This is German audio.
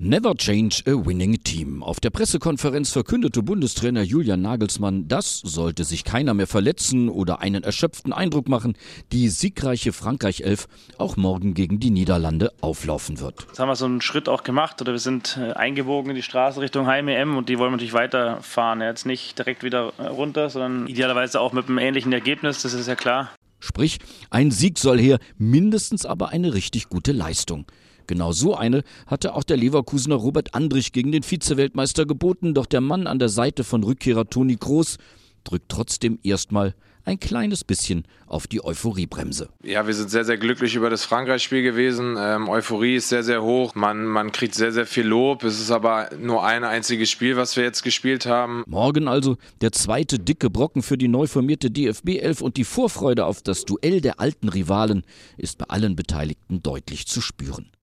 Never change a winning team. Auf der Pressekonferenz verkündete Bundestrainer Julian Nagelsmann, dass, sollte sich keiner mehr verletzen oder einen erschöpften Eindruck machen, die siegreiche Frankreich 11 auch morgen gegen die Niederlande auflaufen wird. Jetzt haben wir so einen Schritt auch gemacht, oder wir sind eingebogen in die Straße Richtung Heim-EM und die wollen wir natürlich weiterfahren. Jetzt nicht direkt wieder runter, sondern idealerweise auch mit einem ähnlichen Ergebnis, das ist ja klar. Sprich, ein Sieg soll her, mindestens aber eine richtig gute Leistung. Genau so eine hatte auch der Leverkusener Robert Andrich gegen den Vize-Weltmeister geboten, doch der Mann an der Seite von Rückkehrer Toni Kroos drückt trotzdem erstmal ein kleines bisschen auf die Euphoriebremse. Ja, wir sind sehr, sehr glücklich über das Frankreich-Spiel gewesen. Euphorie ist sehr, sehr hoch. Man kriegt sehr, sehr viel Lob. Es ist aber nur ein einziges Spiel, was wir jetzt gespielt haben. Morgen also der zweite dicke Brocken für die neu formierte DFB 11 und die Vorfreude auf das Duell der alten Rivalen ist bei allen Beteiligten deutlich zu spüren.